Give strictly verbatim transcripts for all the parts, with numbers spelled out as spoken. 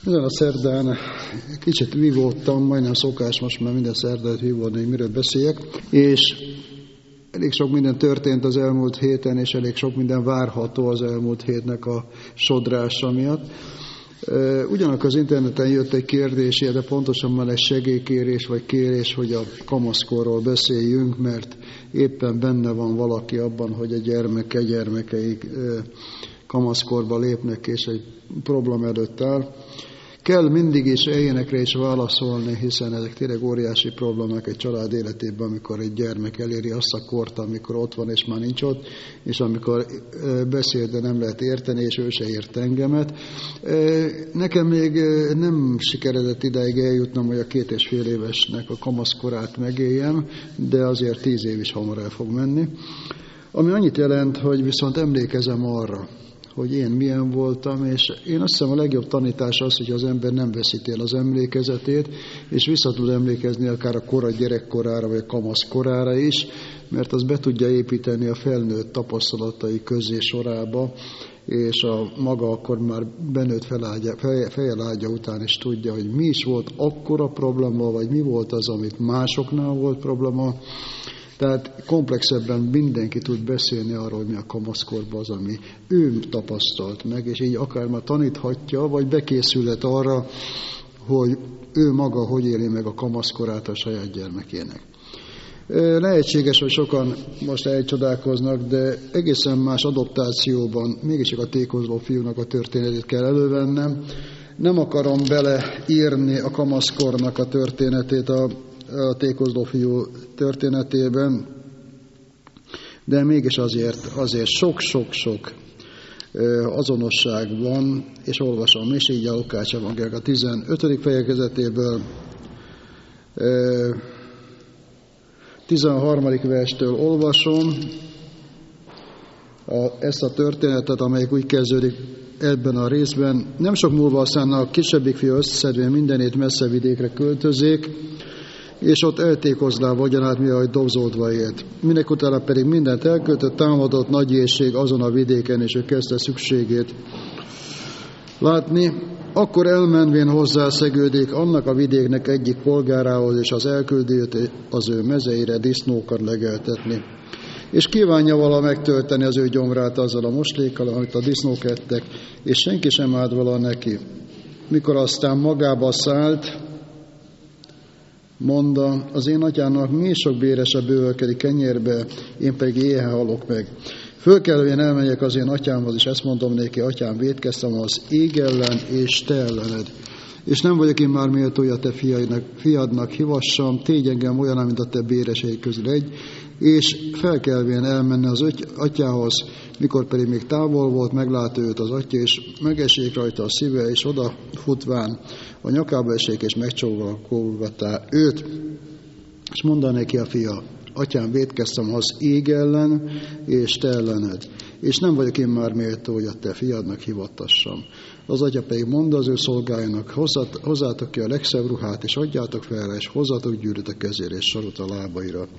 Ezen a szerdán kicsit vívódtam, majdnem szokás most már minden szerdát vívódni, hogy miről beszéljek, és elég sok minden történt az elmúlt héten, és elég sok minden várható az elmúlt hétnek a sodrása miatt. Ugyanakkor az interneten jött egy kérdés, de pontosan már egy segélykérés vagy kérés, hogy a kamaszkorról beszéljünk, mert éppen benne van valaki abban, hogy a gyermeke, gyermekeik kamaszkorba lépnek, és egy problém előtt áll. Kell mindig is ilyenekre is válaszolni, hiszen ezek tényleg óriási problémák egy család életében, amikor egy gyermek eléri azt a kort, amikor ott van és már nincs ott, és amikor beszél, de nem lehet érteni, és ő se ért engemet. Nekem még nem sikeredett ideig eljutnom, hogy a két és fél évesnek a kamaszkorát megéljem, de azért tíz év is hamar el fog menni. Ami annyit jelent, hogy viszont emlékezem arra, hogy én milyen voltam, és én azt hiszem a legjobb tanítás az, hogy az ember nem veszíti el az emlékezetét, és vissza tud emlékezni akár a kora gyerekkorára, vagy a kamaszkorára is, mert az be tudja építeni a felnőtt tapasztalatai közé sorába, és a maga akkor már benőtt fejelágya után is tudja, hogy mi is volt akkora probléma, vagy mi volt az, amit másoknál volt probléma. Tehát komplexebben mindenki tud beszélni arról, hogy mi a kamaszkorban az, ami ő tapasztalt meg, és így akár már taníthatja, vagy bekészülhet arra, hogy ő maga hogy éli meg a kamaszkorát a saját gyermekének. Lehetséges, hogy sokan most elcsodálkoznak, de egészen más adoptációban mégiscsak a tékozló fiúnak a történetét kell elővennem. Nem akarom beleírni a kamaszkornak a történetét a a tékozló fiú történetében, de mégis azért, azért sok-sok-sok azonosság van, és olvasom is, így a Lukács evangélium a tizenötödik fejezetéből, tizenharmadik verstől olvasom a, ezt a történetet, amelyik úgy kezdődik ebben a részben. Nem sok múlva aztán a kisebbik fiú összeszedve mindenét messze vidékre költözék, és ott eltékozlál vagyonát, miatt dobzódva élt. Minek utána pedig mindent elköltött, támadott nagy éhség azon a vidéken, és ő kezdte szükségét látni. Akkor elmenvén hozzá szegődik annak a vidéknek egyik polgárához, és az elküldi őt az ő mezeire disznókat legeltetni. És kívánja vala megtölteni az ő gyomrát azzal a moslékkal, amit a disznók ettek, és senki sem állt vala neki. Mikor aztán magába szállt, mondta, az én atyámnak mi sok bérese bővölkedik kenyérbe, én pedig éhen halok meg. Fölkelvén elmegyek az én atyámhoz, és ezt mondom néki, atyám, vétkeztem az ég ellen és te ellened. És nem vagyok én már méltó, hogy a te fiadnak, fiadnak hivassam, tégy engem olyan, mint a te béresei közül egy, és felkelvén elmenne az atyához, mikor pedig még távol volt, meglátja őt az atya, és megesik rajta a szíve, és oda futván a nyakába esik, és megcsókolgatá őt, és mondaná neki a fia, atyám, vétkeztem az ég ellen, és te ellened, és nem vagyok én már méltó, hogy a te fiadnak hivattassam. Az atya pedig mondta az ő szolgájának, hozzátok ki a legszebb ruhát, és adjátok fel, és hozzátok gyűrűt a kezére, és sarut a lábaira.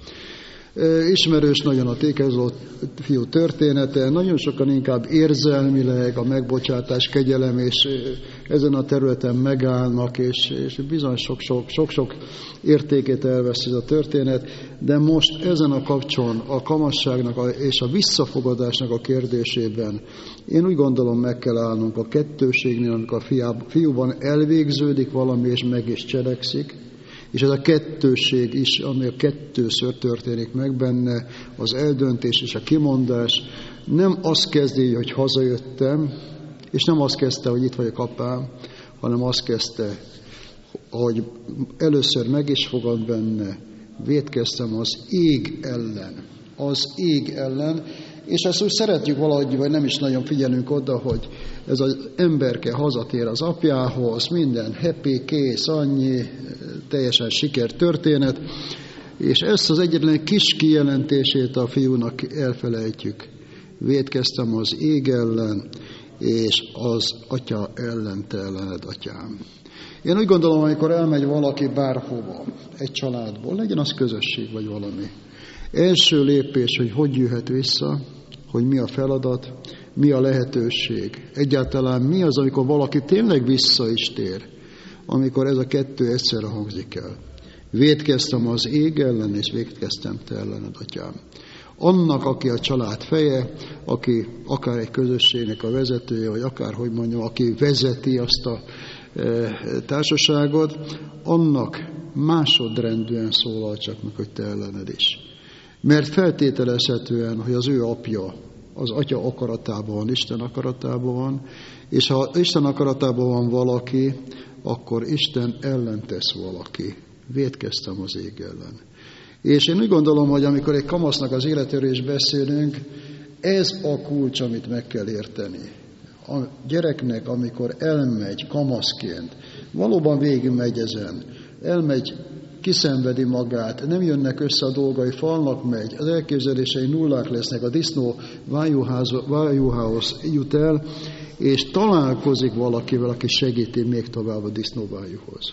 Ismerős nagyon a tékozló fiú története, nagyon sokan inkább érzelmileg a megbocsátás, kegyelem, és ezen a területen megállnak, és, és bizony sok-sok értékét elvesz ez a történet, de most ezen a kapcson, a kamasságnak és a visszafogadásnak a kérdésében én úgy gondolom, meg kell állnunk a kettőségnél, amikor a fiúban elvégződik valami, és meg is cselekszik, és ez a kettőség is, ami a kettőször történik meg benne, az eldöntés és a kimondás, nem azt kezdi, hogy hazajöttem, és nem azt kezdte, hogy itt vagyok apám, hanem azt kezdte, hogy először meg is fogad benne, vétkeztem az ég ellen, az ég ellen, és ezt úgy szeretjük valahogy, vagy nem is nagyon figyelünk oda, hogy ez az emberke hazatér az apjához, minden happy, kész, annyi, teljesen sikertörténet, és ezt az egyetlen kis kijelentését a fiúnak elfelejtjük. Vétkeztem az ég ellen, és az atya ellen te ellened, atyám. Én úgy gondolom, amikor elmegy valaki bárhova, egy családból, legyen az közösség vagy valami, első lépés, hogy hogy jöhet vissza, hogy mi a feladat, mi a lehetőség. Egyáltalán mi az, amikor valaki tényleg vissza is tér, amikor ez a kettő egyszerre hangzik el. Vétkeztem az ég ellen, és vétkeztem te ellened, atyám. Annak, aki a család feje, aki akár egy közösségnek a vezetője, vagy akár, hogy mondjam, aki vezeti azt a e, társaságot, annak másodrendűen szólal csak meg, hogy te ellened is. Mert feltételezhetően, hogy az ő apja az atya akaratában van, Isten akaratában van, és ha Isten akaratában van valaki, akkor Isten ellen tesz valaki. Vétkeztem az ég ellen. És én úgy gondolom, hogy amikor egy kamasznak az életéről is beszélünk, ez a kulcs, amit meg kell érteni. A gyereknek, amikor elmegy kamaszként, valóban végigmegy ezen, elmegy, kiszenvedi magát, nem jönnek össze a dolgai, falnak megy, az elképzelései nullák lesznek, a disznó vájúhához jut el, és találkozik valakivel, aki segíti még tovább a disznóvájúhoz.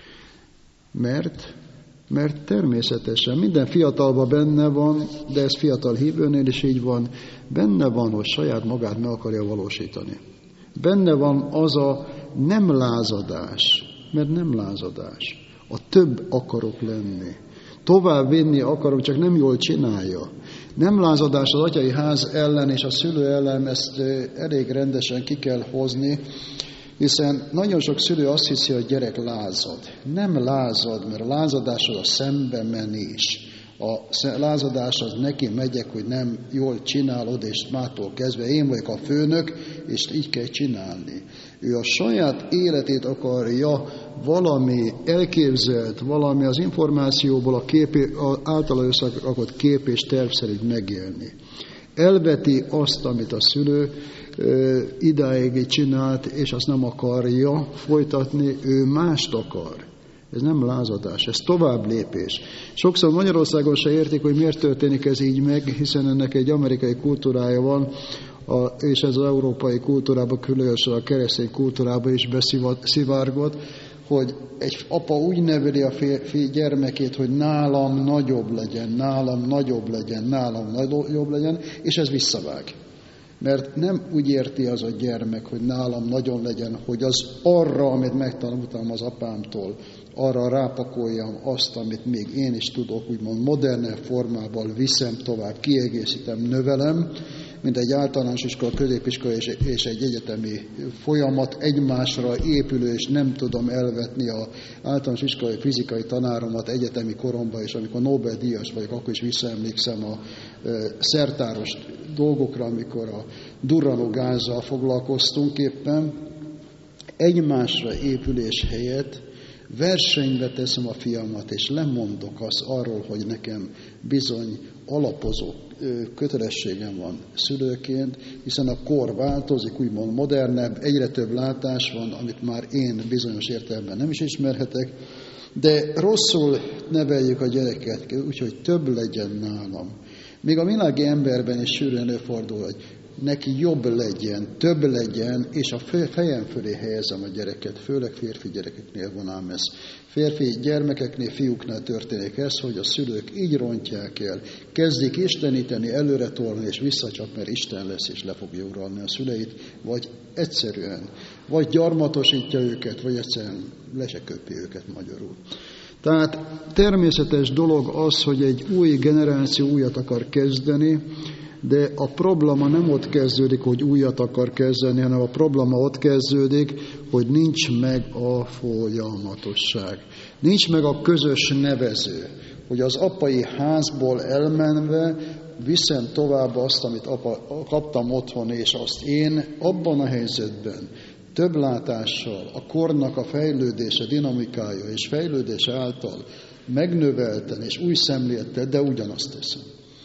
Mert, mert természetesen minden fiatalban benne van, de ez fiatal hívőnél is így van, benne van, hogy saját magát meg akarja valósítani. Benne van az a nem lázadás, mert nem lázadás. A több akarok lenni. Tovább vinni akarom, csak nem jól csinálja. Nem lázadás az atyai ház ellen és a szülő ellen, ezt elég rendesen ki kell hozni, hiszen nagyon sok szülő azt hiszi, hogy a gyerek lázad. Nem lázad, mert a lázadás az a szembe menés. A lázadás az neki megyek, hogy nem jól csinálod, és mától kezdve én vagyok a főnök, és így kell csinálni. Ő a saját életét akarja valami elképzelt, valami az információból a képé, az általa összerakott kép és terv szerint megélni. Elveti azt, amit a szülő ö, idáig csinált, és azt nem akarja folytatni, ő mást akar. Ez nem lázadás, ez tovább lépés. Sokszor Magyarországon se értik, hogy miért történik ez így meg, hiszen ennek egy amerikai kultúrája van, a, és ez az európai kultúrában, különösen a keresztény kultúrában is beszivárgott, hogy egy apa úgy neveli a férfi gyermekét, hogy nálam nagyobb legyen, nálam nagyobb legyen, nálam nagyobb legyen, és ez visszavág. Mert nem úgy érti az a gyermek, hogy nálam nagyon legyen, hogy az arra, amit megtanultam az apámtól, arra rápakoljam azt, amit még én is tudok, úgymond modern formában viszem tovább, kiegészítem, növelem, mint egy általános iskola, középiskola és, és egy egyetemi folyamat egymásra épülő, és nem tudom elvetni az általános iskolai fizikai tanáromat egyetemi koromban, és amikor Nobel-díjas vagyok, akkor is visszaemlékszem a e, szertáros dolgokra, amikor a durranó gázzal foglalkoztunk éppen. Egymásra épülés helyett versenybe teszem a fiamat, és lemondok az arról, hogy nekem bizony alapozó kötelességem van szülőként, hiszen a kor változik, úgymond modernebb, egyre több látás van, amit már én bizonyos értelemben nem is ismerhetek, de rosszul neveljük a gyereket, úgyhogy több legyen nálam. Még a világi emberben is sűrűn előfordul, hogy neki jobb legyen, több legyen, és a fejem fölé helyezem a gyereket, főleg férfi gyerekeknél van ám ez. Férfi gyermekeknél, fiúknál történik ez, hogy a szülők így rontják el, kezdik isteníteni, előre tolni, és visszacsap, mert Isten lesz, és le fogja uralni a szüleit, vagy egyszerűen, vagy gyarmatosítja őket, vagy egyszerűen le se köpi őket magyarul. Tehát természetes dolog az, hogy egy új generáció újat akar kezdeni, de a probléma nem ott kezdődik, hogy újat akar kezdeni, hanem a probléma ott kezdődik, hogy nincs meg a folyamatosság. Nincs meg a közös nevező, hogy az apai házból elmenve viszem tovább azt, amit apa, kaptam otthon, és azt én abban a helyzetben több látással, a kornak a fejlődése, dinamikája és fejlődése által megnövelten és új szemlélettel, de ugyanazt teszem.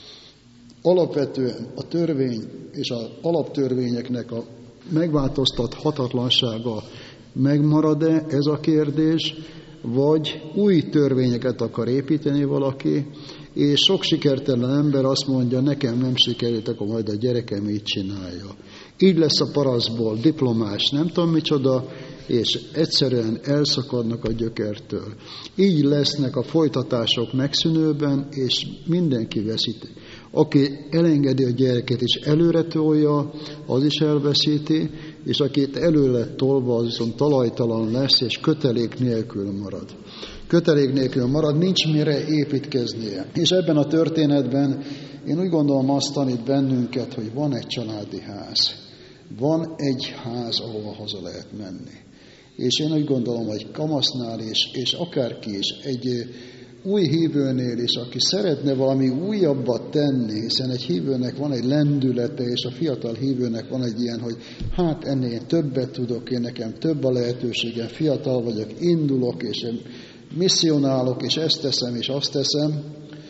Alapvetően a törvény és az alaptörvényeknek a megváltoztathatatlansága megmarad-e, ez a kérdés, vagy új törvényeket akar építeni valaki, és sok sikertelen ember azt mondja, nekem nem sikerült, akkor majd a gyerekem így csinálja. Így lesz a parasztból diplomás, nem tudom micsoda, és egyszerűen elszakadnak a gyökertől. Így lesznek a folytatások megszűnőben, és mindenki veszít. Aki elengedi a gyereket és előre tolja, az is elveszíti, és akit előre tolva, az viszont talajtalan lesz, és kötelék nélkül marad. Kötelék nélkül marad, nincs mire építkeznie. És ebben a történetben én úgy gondolom, azt tanít bennünket, hogy van egy családi ház. Van egy ház, ahova haza lehet menni. És én úgy gondolom, hogy kamasznál is, és akárki is, egy új hívőnél is, aki szeretne valami újabbat tenni, hiszen egy hívőnek van egy lendülete, és a fiatal hívőnek van egy ilyen, hogy hát ennél többet tudok, én nekem több a lehetőségem, fiatal vagyok, indulok, és misszionálok, és ezt teszem, és azt teszem.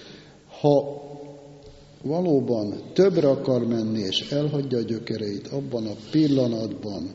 Ha valóban többre akar menni, és elhagyja a gyökereit, abban a pillanatban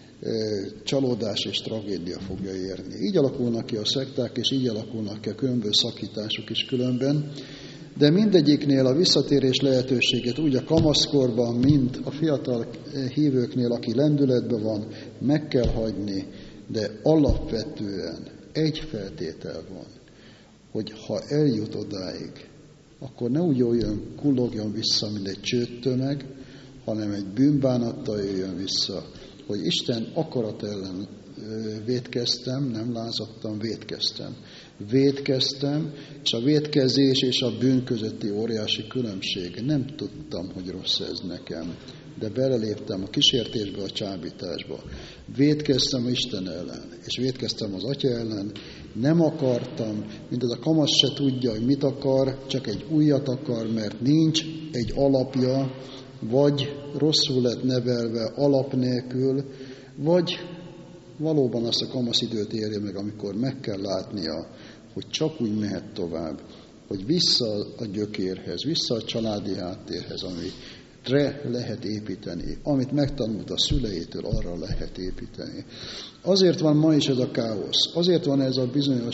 csalódás és tragédia fogja érni. Így alakulnak ki a szekták, és így alakulnak ki a különböző szakítások is különben, de mindegyiknél a visszatérés lehetőséget úgy a kamaszkorban, mint a fiatal hívőknél, aki lendületben van, meg kell hagyni, de alapvetően egy feltétel van, hogy ha eljut odáig, akkor ne úgy jöjjön, kullogjon vissza, mint egy csőttömeg, hanem egy bűnbánattal jöjjön vissza, hogy Isten akarat ellen vétkeztem, nem lázadtam, vétkeztem. Vétkeztem, és a vétkezés és a bűn közötti óriási különbség. Nem tudtam, hogy rossz ez nekem, de beleléptem a kísértésbe, a csábításba. Vétkeztem Isten ellen, és vétkeztem az Atya ellen, nem akartam, mint az a kamasz se tudja, hogy mit akar, csak egy újat akar, mert nincs egy alapja, vagy rosszul lett nevelve alap nélkül, vagy valóban azt a kamaszidőt érje meg, amikor meg kell látnia, hogy csak úgy mehet tovább, hogy vissza a gyökérhez, vissza a családi háttérhez, amire lehet építeni, amit megtanult a szüleitől, arra lehet építeni. Azért van ma is ez a káosz, azért van ez a bizonyos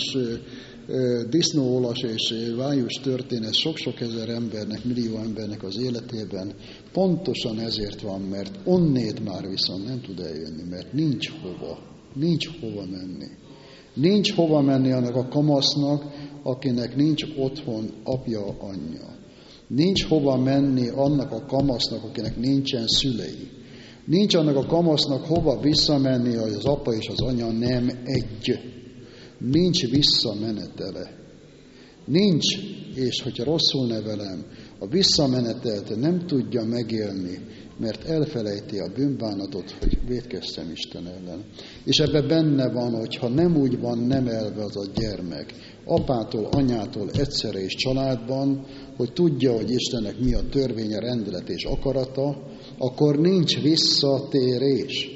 disznóolas és vájus történet sok-sok ezer embernek, millió embernek az életében, pontosan ezért van, mert onnét már viszont nem tud eljönni, mert nincs hova, nincs hova menni. Nincs hova menni annak a kamasznak, akinek nincs otthon apja, anyja. Nincs hova menni annak a kamasznak, akinek nincsen szülei. Nincs annak a kamasznak hova visszamenni, hogy az apa és az anya nem egy. Nincs visszamenetele. Nincs, és hogyha rosszul nevelem, a visszamenetelt nem tudja megélni, mert elfelejti a bűnbánatot, hogy vétkeztem Isten ellen. És ebben benne van, hogyha nem úgy van nevelve az a gyermek, apától, anyától egyszerre és családban, hogy tudja, hogy Istennek mi a törvénye, rendelet és akarata, akkor nincs visszatérés.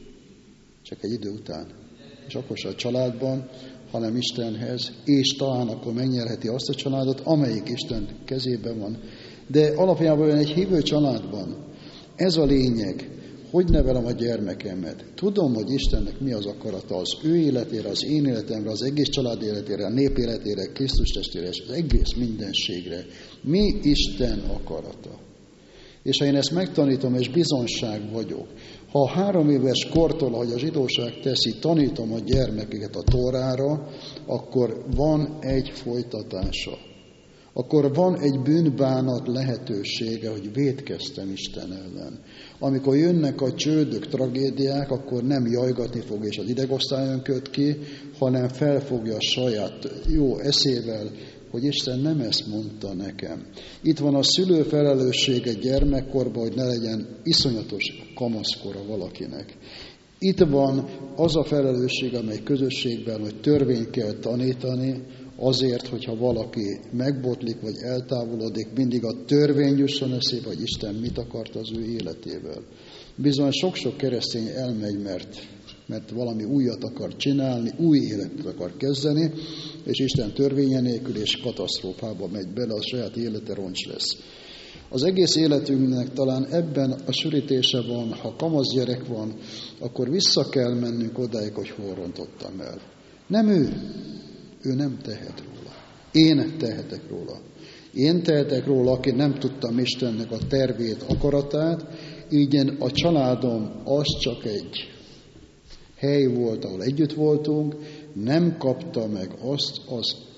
Csak egy idő után. És akkor se a családban, hanem Istenhez, és talán akkor megnyerheti azt a családot, amelyik Isten kezében van. De alapjában egy hívő családban ez a lényeg, hogy nevelem a gyermekemet. Tudom, hogy Istennek mi az akarata az ő életére, az én életemre, az egész család életére, a nép életére, Krisztus testére, és az egész mindenségre. Mi Isten akarata? És ha én ezt megtanítom, és bizonság vagyok, ha a három éves kortól, ahogy a zsidóság teszi, tanítom a gyermekeket a Tórára, akkor van egy folytatása. Akkor van egy bűnbánat lehetősége, hogy vétkeztem Isten ellen. Amikor jönnek a csődök, tragédiák, akkor nem jajgatni fog és az idegosztályon köt ki, hanem felfogja a saját jó eszével, hogy Isten nem ezt mondta nekem. Itt van a szülő felelőssége gyermekkorban, hogy ne legyen iszonyatos kamaszkora valakinek. Itt van az a felelősség, amely közösségben, hogy törvényt kell tanítani, azért, hogyha valaki megbotlik, vagy eltávolodik, mindig a törvény jusson eszébe, hogy Isten mit akart az ő életével. Bizony sok-sok keresztény elmegy, mert, mert valami újat akar csinálni, új életet akar kezdeni, és Isten törvénye nélkül és katasztrófába megy bele, a saját élete roncs lesz. Az egész életünknek talán ebben a sűrítése van, ha kamasz gyerek van, akkor vissza kell mennünk odáig, hogy hol rontottam el. Nem ő. Ő nem tehet róla. Én tehetek róla. Én tehetek róla, aki nem tudtam Istennek a tervét, akaratát, így a családom az csak egy hely volt, ahol együtt voltunk, nem kapta meg azt az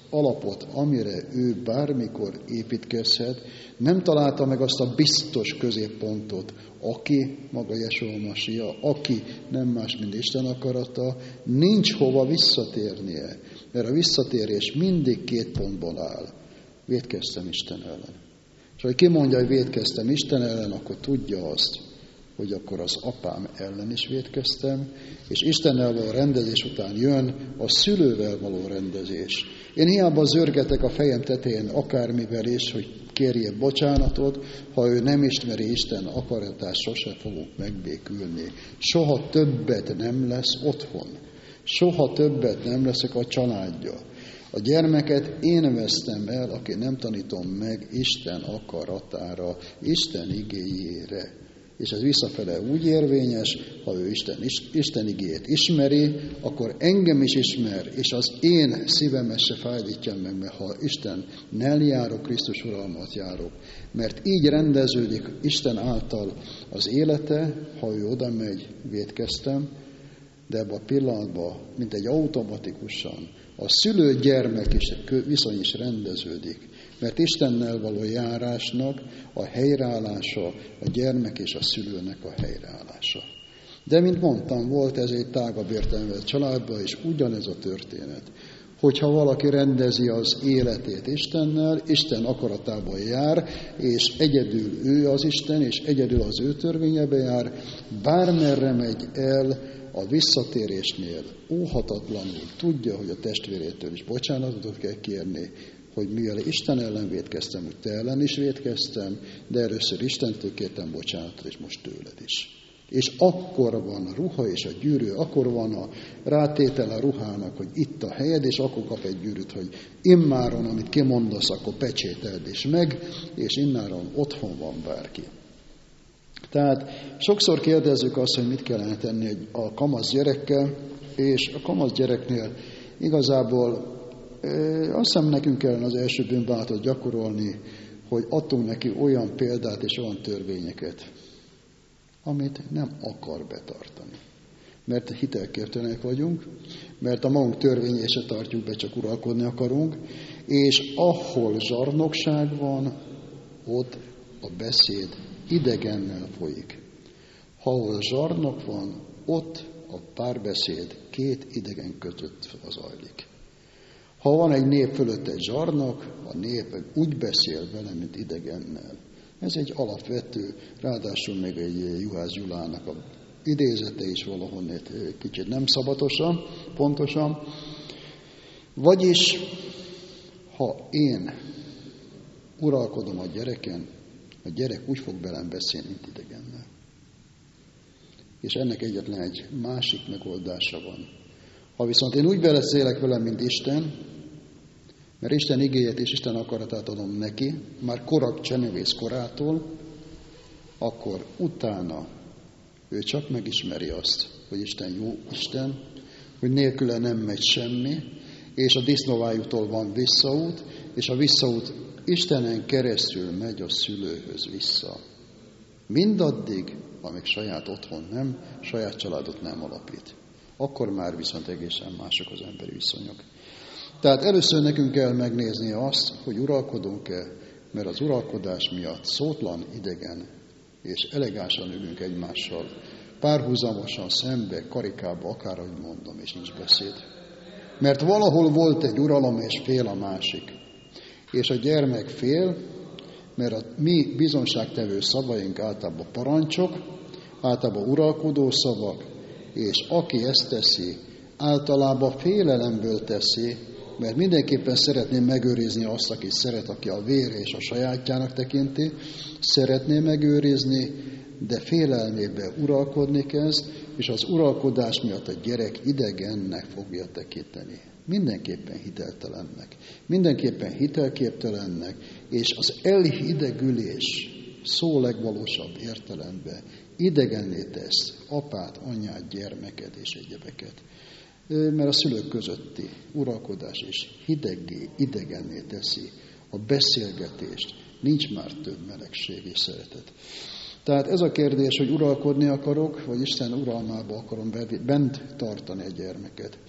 alapot, amire ő bármikor építkezhet, nem találta meg azt a biztos középpontot, aki maga Jesúa Masia, aki nem más, mint Isten akarata, nincs hova visszatérnie, mert a visszatérés mindig két pontból áll. Vétkeztem Isten ellen. És ha ki mondja, hogy vétkeztem Isten ellen, akkor tudja azt, hogy akkor az apám ellen is vétkeztem, és Istennel való rendezés után jön a szülővel való rendezés. Én hiába zörgetek a fejem tetején akármivel is, hogy kérjék bocsánatot, ha ő nem ismeri Isten akaratát, sose fogunk megbékülni. Soha többet nem lesz otthon. Soha többet nem leszek a családja. A gyermeket én vesztem el, aki nem tanítom meg Isten akaratára, Isten igéjére. És ez visszafele úgy érvényes, ha ő Isten, Isten igéjét ismeri, akkor engem is ismer, és az én szívemet se fájdítja meg, mert ha Isten nel járok, Krisztus uralmat járok. Mert így rendeződik Isten által az élete, ha ő oda megy, vétkeztem, de ebben a pillanatban, mint egy automatikusan, a szülő-gyermek is, viszony is rendeződik. Mert Istennel való járásnak a helyreállása, a gyermek és a szülőnek a helyreállása. De, mint mondtam, volt ez egy tágabb értelmű családban, és ugyanez a történet. Hogyha valaki rendezi az életét Istennel, Isten akaratában jár, és egyedül ő az Isten, és egyedül az ő törvényebe jár, bármerre megy el, a visszatérésnél óhatatlanul tudja, hogy a testvérétől is bocsánatot kell kérni, hogy mivel Isten ellen vétkeztem, úgy te ellen is vétkeztem, de először Istentől kértem bocsánatot, és most tőled is. És akkor van a ruha és a gyűrű, akkor van a rátétel a ruhának, hogy itt a helyed, és akkor kap egy gyűrűt, hogy immáron, amit kimondasz, akkor pecsételd is meg, és immáron otthon van bárki. Tehát sokszor kérdezzük azt, hogy mit kellene tenni a kamasz gyerekkel, és a kamasz gyereknél igazából azt hiszem nekünk kellene az első bűnbánatot gyakorolni, hogy adtunk neki olyan példát és olyan törvényeket, amit nem akar betartani. Mert hitelképtelenek vagyunk, mert a magunk törvényét se tartjuk be, csak uralkodni akarunk, és ahol zsarnokság van, ott a beszéd idegennel folyik. Ha ahol zsarnok van, ott a párbeszéd két idegen között zajlik. Ha van egy nép fölött egy zsarnok, a nép úgy beszél vele, mint idegennel. Ez egy alapvető, ráadásul még egy Juhász Gyulának a idézete is valahonnét kicsit nem szabatosan, pontosan. Vagyis, ha én uralkodom a gyereken, a gyerek úgy fog velem beszélni, mint idegennel. És ennek egyetlen egy másik megoldása van. Ha viszont én úgy beszélek velem, mint Isten, mert Isten igéjét és Isten akaratát adom neki, már korak csenevész korától, akkor utána ő csak megismeri azt, hogy Isten jó Isten, hogy nélküle nem megy semmi, és a disznóvájútól van visszaút, és a visszaút Istenen keresztül megy a szülőhöz vissza. Mindaddig, amíg saját otthon nem, saját családot nem alapít. Akkor már viszont egészen mások az emberi viszonyok. Tehát először nekünk kell megnézni azt, hogy uralkodunk-e, mert az uralkodás miatt szótlan, idegen és elegánsan ülünk egymással, párhuzamosan szembe, karikába, akárhogy mondom, és nincs beszéd. Mert valahol volt egy uralom, és fél a másik. És a gyermek fél, mert a mi bizonságtevő szavaink általában parancsok, általában uralkodó szavak, és aki ezt teszi, általában félelemből teszi, mert mindenképpen szeretné megőrizni azt, aki szeret, aki a vére és a sajátjának tekinti, szeretné megőrizni, de félelmébe uralkodni kezd, és az uralkodás miatt a gyerek idegennek fogja tekinteni. Mindenképpen hiteltelennek, mindenképpen hitelképtelennek, és az elhidegülés szó legvalósabb értelemben idegenné tesz apát, anyát, gyermeket és egyebeket. Mert a szülők közötti uralkodás is hideggé, idegenné teszi a beszélgetést, nincs már több melegség és szeretet. Tehát ez a kérdés, hogy uralkodni akarok, vagy Isten uralmába akarom bent tartani a gyermeket.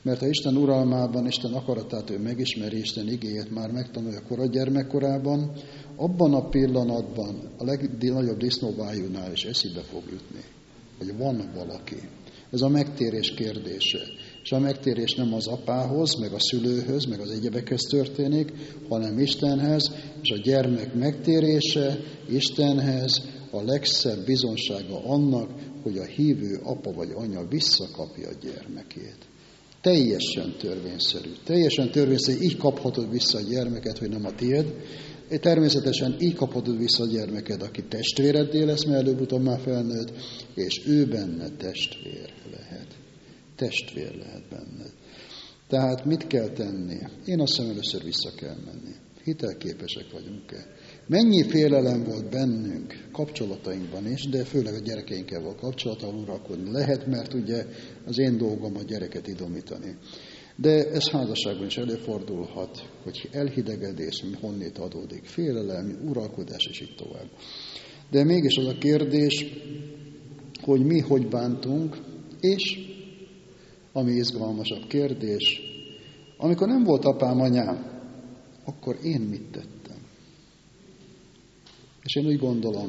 Mert ha Isten uralmában, Isten akaratát ő megismeri, Isten igéjét már megtanulja kora gyermekkorában, abban a pillanatban a legnagyobb disznóvájúnál is eszébe fog jutni, hogy van valaki. Ez a megtérés kérdése. És a megtérés nem az apához, meg a szülőhöz, meg az egyebekhez történik, hanem Istenhez, és a gyermek megtérése Istenhez a legszebb bizonsága annak, hogy a hívő apa vagy anya visszakapja a gyermekét. Teljesen törvényszerű. Teljesen törvényszerű, így kaphatod vissza a gyermeket, hogy nem a tiéd. Természetesen így kaphatod vissza a gyermeked, aki testvéreddé lesz, mert előbb-utóbb már felnőtt, és ő benne testvér lehet. Testvér lehet benned. Tehát mit kell tenni? Én azt hiszem, először vissza kell menni. Hitelképesek vagyunk-e? Mennyi félelem volt bennünk kapcsolatainkban is, de főleg a gyerekeinkkel való kapcsolattal uralkodni lehet, mert ugye az én dolgom a gyereket idomítani. De ez házasságban is előfordulhat, hogy elhidegedés, honnét adódik, félelem, uralkodás, és így tovább. De mégis az a kérdés, hogy mi hogy bántunk, és ami izgalmasabb kérdés, amikor nem volt apám, anyám, akkor én mit tettem? És én úgy gondolom,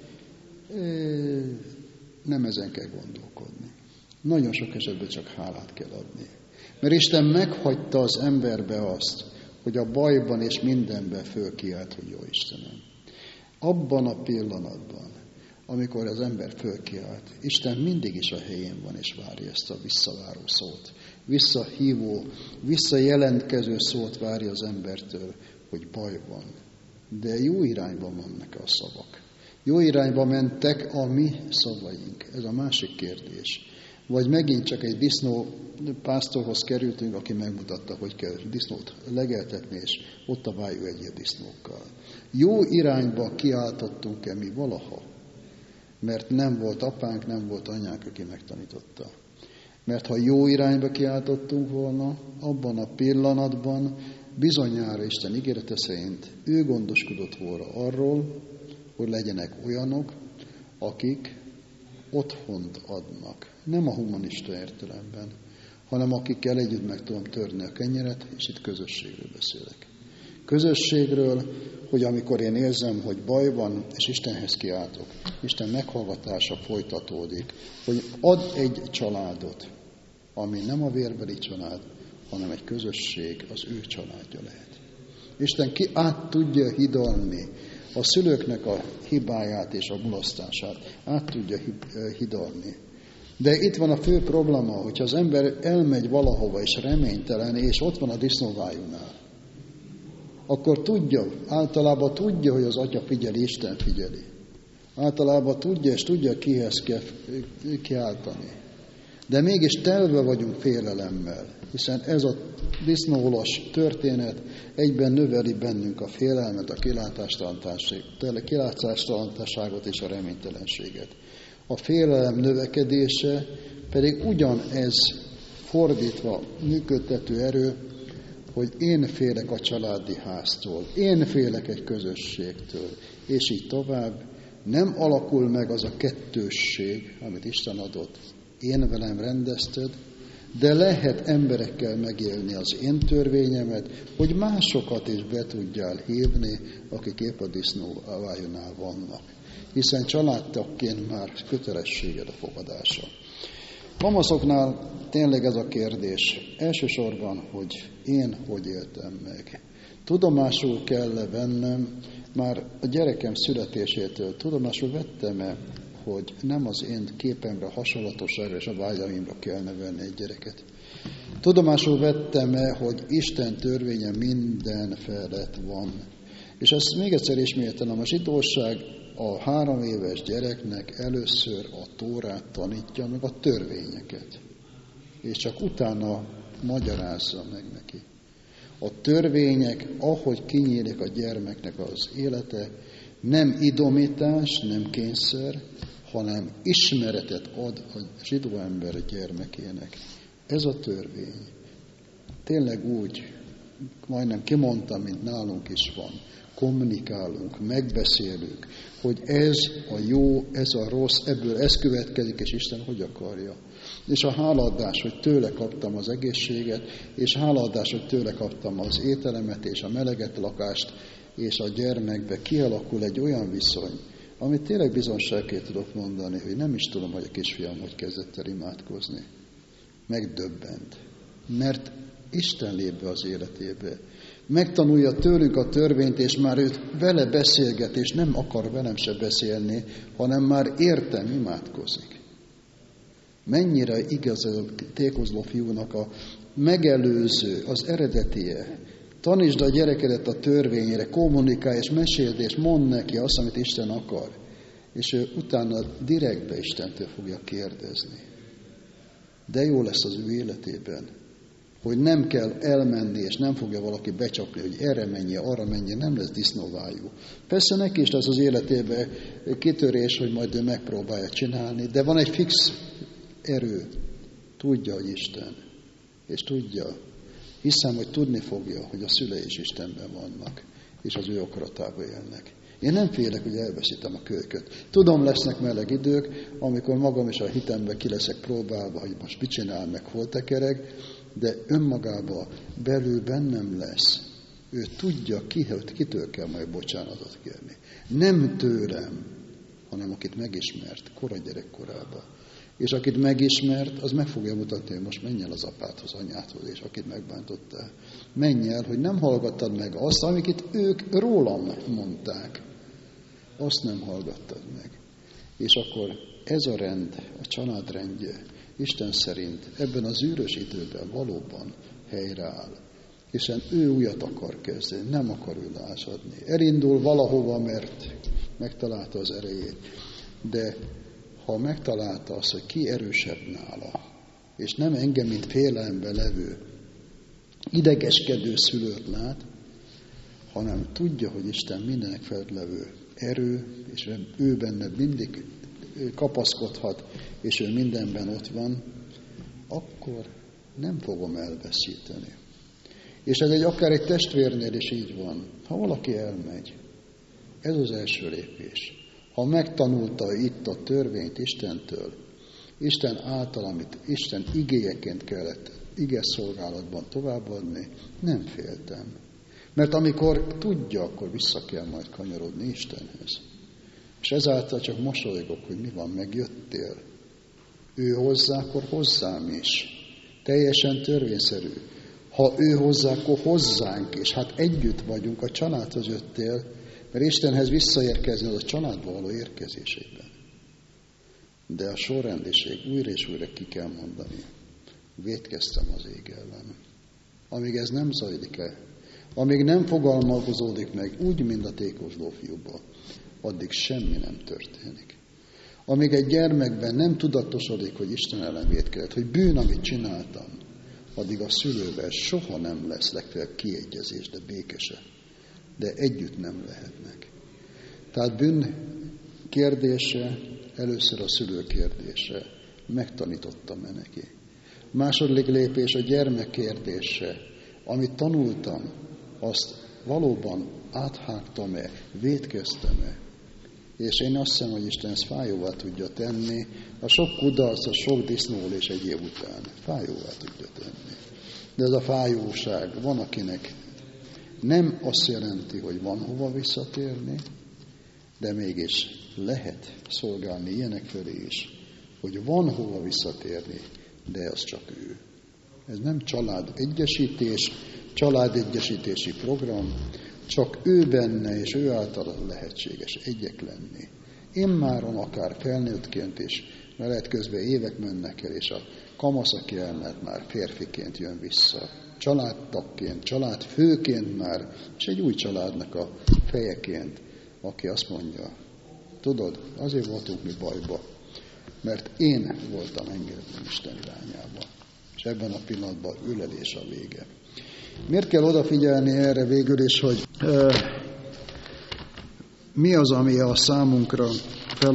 nem ezen kell gondolkodni. Nagyon sok esetben csak hálát kell adni. Mert Isten meghagyta az emberbe azt, hogy a bajban és mindenben fölkiált, hogy jó Istenem. Abban a pillanatban, amikor az ember fölkiált, Isten mindig is a helyén van, és várja ezt a visszaváró szót. Visszahívó, visszajelentkező szót várja az embertől, hogy baj van. De jó irányba mennek a szavak. Jó irányba mentek a mi szavaink. Ez a másik kérdés. Vagy megint csak egy disznó pásztorhoz kerültünk, aki megmutatta, hogy kell disznót legeltetni, és ott a vájú egyéb disznókkal. Jó irányba kiáltottunk-e mi valaha? Mert nem volt apánk, nem volt anyánk, aki megtanította. Mert ha jó irányba kiáltottunk volna, abban a pillanatban bizonyára Isten ígérete szerint ő gondoskodott volna arról, hogy legyenek olyanok, akik otthont adnak. Nem a humanista értelemben, hanem akikkel együtt meg tudom törni a kenyeret, és itt közösségről beszélek. Közösségről, hogy amikor én érzem, hogy baj van, és Istenhez kiáltok, Isten meghallgatása folytatódik, hogy ad egy családot, ami nem a vérbeli család, hanem egy közösség, az ő családja lehet. Isten ki át tudja hidalni a szülőknek a hibáját és a mulasztását, át tudja hidalni. De itt van a fő probléma, hogyha az ember elmegy valahova és reménytelen, és ott van a disznóvájúnál, akkor tudja, általában tudja, hogy az atya figyeli, Isten figyeli. Általában tudja, és tudja, kihez kell kiáltani. De mégis telve vagyunk félelemmel, hiszen ez a disznóolas történet egyben növeli bennünk a félelmet, a kilátástalanságot és a reménytelenséget. A félelem növekedése pedig ugyanez fordítva működtető erő, hogy én félek a családi háztól, én félek egy közösségtől, és így tovább. Nem alakul meg az a kettősség, amit Isten adott. Én velem rendezted, de lehet emberekkel megélni az én törvényemet, hogy másokat is be tudjál hívni, akik épp a disznóvájúnál vannak. Hiszen családtagként már kötelességed a fogadása. Kamaszoknál tényleg ez a kérdés. Elsősorban, hogy én hogy éltem meg. Tudomásul kell vennem, már a gyerekem születésétől tudomásul vettem-e, hogy nem az én képemre, hasonlatosságra és a vágyaimra kell nevelni egy gyereket. Tudomásul vettem-e, hogy Isten törvénye minden felett van. És ezt még egyszer ismételem, a zsidóság a három éves gyereknek először a Tórát tanítja, meg a törvényeket. És csak utána magyarázza meg neki. A törvények, ahogy kinyílik a gyermeknek az élete, nem idomítás, nem kényszer, hanem ismeretet ad a zsidó ember gyermekének. Ez a törvény. Tényleg úgy, majdnem kimondtam, mint nálunk is van. Kommunikálunk, megbeszélünk, hogy ez a jó, ez a rossz, ebből ez következik, és Isten hogy akarja. És a hálaadás, hogy tőle kaptam az egészséget, és hálaadás, hogy tőle kaptam az ételemet, és a meleget lakást, és a gyermekbe kialakul egy olyan viszony, amit tényleg bizonságként tudok mondani, hogy nem is tudom, hogy a kisfiam hogy kezdett el imádkozni. Megdöbbent. Mert Isten lép be az életébe. Megtanulja tőlük a törvényt, és már őt vele beszélget, és nem akar velem se beszélni, hanem már értem imádkozik. Mennyire igaz a tékozló fiúnak a megelőző, az eredetie. Tanítsd a gyerekedet a törvényére, kommunikálj és meséld, és mondd neki azt, amit Isten akar. És ő utána direktbe Istentől fogja kérdezni. De jó lesz az ő életében, hogy nem kell elmenni, és nem fogja valaki becsapni, hogy erre menj, arra menj, nem lesz disznóvájú. Persze neki is lesz az életében kitörés, hogy majd ő megpróbálja csinálni, de van egy fix erő. Tudja, hogy Isten. És tudja, hiszem, hogy tudni fogja, hogy a szülei is Istenben vannak, és az ő akaratában élnek. Én nem félek, hogy elveszítem a kölyköt. Tudom, lesznek meleg idők, amikor magam is a hitemben ki leszek próbálva, hogy most mit csinál, meg hol tekerek, de önmagában belül bennem lesz. Ő tudja, ki, kitől kell majd bocsánatot kérni. Nem tőlem, hanem akit megismert, kora gyerekkorában. És akit megismert, az meg fogja mutatni, hogy most menj el az apádhoz, anyádhoz, és akit megbántottál. Menj el, hogy nem hallgattad meg azt, amiket ők rólam mondták. Azt nem hallgattad meg. És akkor ez a rend, a család rendje, Isten szerint ebben az űrös időben valóban helyreáll. Hiszen ő újat akar kezdeni, nem akar ő lázadni. Elindul valahova, mert megtalálta az erejét. De ha megtalálta azt, hogy ki erősebb nála, és nem engem, mint félelemben levő, idegeskedő szülőt lát, hanem tudja, hogy Isten mindenek felett levő erő, és ő benne mindig kapaszkodhat, és ő mindenben ott van, akkor nem fogom elveszíteni. És ez egy akár egy testvérnél is így van. Ha valaki elmegy, ez az első lépés. Ha megtanulta itt a törvényt Istentől, Isten által, amit Isten igéjeként kellett ige szolgálatban továbbadni, nem féltem. Mert amikor tudja, akkor vissza kell majd kanyarodni Istenhez. És ezáltal csak mosolygok, hogy mi van, megjöttél. Ő hozzá, akkor hozzám is. Teljesen törvényszerű. Ha ő hozzá, akkor hozzánk is. Hát együtt vagyunk, a családhoz jöttél, mert Istenhez visszaérkezni az a családba való érkezésében. De a sorrendiség újra és újra ki kell mondani. Vétkeztem az ég ellen. Amíg ez nem zajlik el, amíg nem fogalmazódik meg úgy, mint a tékozló fiúban, addig semmi nem történik. Amíg egy gyermekben nem tudatosodik, hogy Isten ellen vétkezett, hogy bűn, amit csináltam, addig a szülővel soha nem lesz legfeljebb kiegyezés, de békese. De együtt nem lehetnek. Tehát bűn kérdése, először a szülő kérdése. Megtanítottam-e neki. Második lépés a gyermek kérdése. Amit tanultam, azt valóban áthágtam-e, vétkeztem-e. És én azt hiszem, hogy Isten ezt fájóvá tudja tenni, a sok kudarc, a sok disznól és egyéb után fájóvá tudja tenni. De ez a fájóság van, akinek nem azt jelenti, hogy van hova visszatérni, de mégis lehet szolgálni ilyenek felé is, hogy van hova visszatérni, de az csak ő. Ez nem családegyesítés, családegyesítési program, csak ő benne és ő által lehetséges egyek lenni. Immáron akár felnőttként is, mert lehet közben évek mennek el, és a kamasz, aki elment, már férfiként jön vissza. Családtagként, családfőként már, és egy új családnak a fejeként, aki azt mondja, tudod, azért voltunk mi bajba, mert én voltam engedni Isten irányába. És ebben a pillanatban ülelés a vége. Miért kell odafigyelni erre végül is, hogy e, mi az, ami a számunkra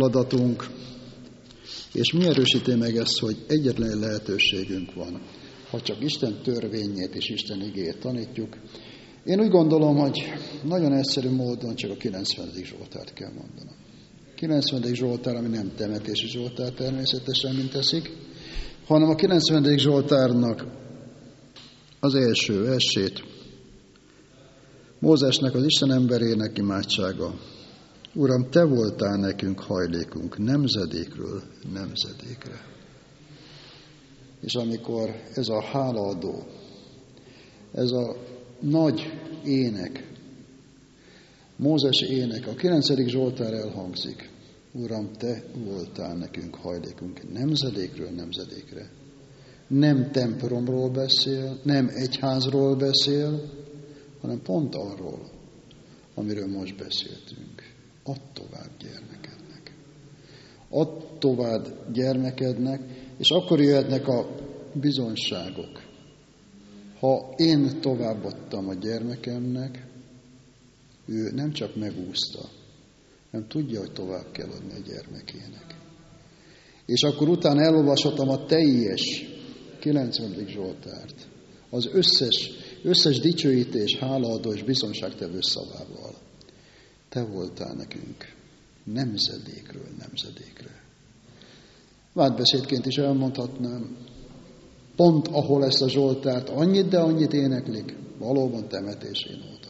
feladatunk, és mi erősíti meg ezt, hogy egyetlen lehetőségünk van. ha csak Isten törvényét és Isten igéjét tanítjuk. Én úgy gondolom, hogy nagyon egyszerű módon csak a kilencvenedik Zsoltárt kell mondanom. kilencvenedik Zsoltár, ami nem temetési Zsoltár természetesen, mint teszik, hanem a kilencvenedik Zsoltárnak az első versét, Mózesnek, az Isten emberének imádsága. Uram, te voltál nekünk hajlékunk nemzedékről nemzedékre. És amikor ez a hálaadó, ez a nagy ének, Mózes ének, a kilencedik Zsoltár elhangzik. Uram, te voltál nekünk hajlékunk nemzedékről nemzedékre. Nem templomról beszél, nem egyházról beszél, hanem pont arról, amiről most beszéltünk. Add tovább gyermekednek. Add tovább gyermekednek, és akkor jöhetnek a bizonyságok. Ha én továbbadtam a gyermekemnek, ő nem csak megúszta, hanem tudja, hogy tovább kell adni a gyermekének. És akkor utána elolvashatom a teljes kilencvenedik Zsoltárt, az összes, összes dicsőítés, hálaadó és bizonságtevő szavával. Te voltál nekünk nemzedékről nemzedékre. Vádbeszédként is elmondhatnám, pont ahol ezt a Zsoltárt annyit, de annyit éneklik, valóban temetésén óta.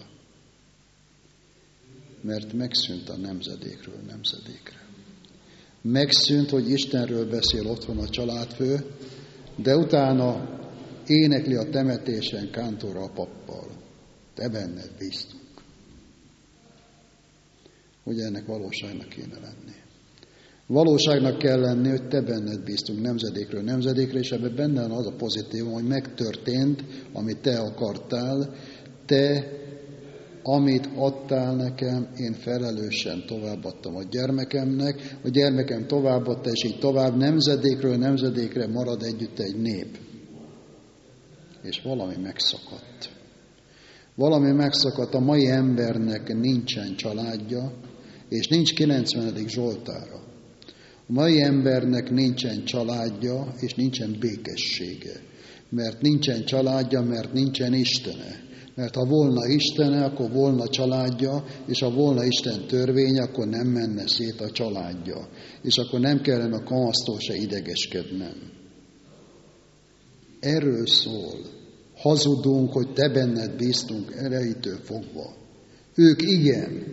Mert megszűnt a nemzedékről nemzedékre. Megszűnt, hogy Istenről beszél otthon a családfő, de utána énekli a temetésen kántorra a pappal. Te benned bíztunk. Hogy ennek valóságnak kéne lenni. Valóságnak kell lenni, hogy te benned bíztunk nemzedékről nemzedékre, és ebben benne van az a pozitívum, hogy megtörtént, amit te akartál, te, amit adtál nekem, én felelősen továbbadtam a gyermekemnek, a gyermekem továbbadta, és így tovább nemzedékről nemzedékre marad együtt egy nép. És valami megszakadt. Valami megszakadt, a mai embernek nincsen családja, és nincs kilencvenedik Zsoltára. A mai embernek nincsen családja, és nincsen békessége. Mert nincsen családja, mert nincsen Istene. Mert ha volna Istene, akkor volna családja, és ha volna Isten törvénye, akkor nem menne szét a családja. És akkor nem kellene a kamasztól se idegeskednem. Erről szól. Hazudunk, hogy te benned bíztunk elejétől fogva. Ők igen,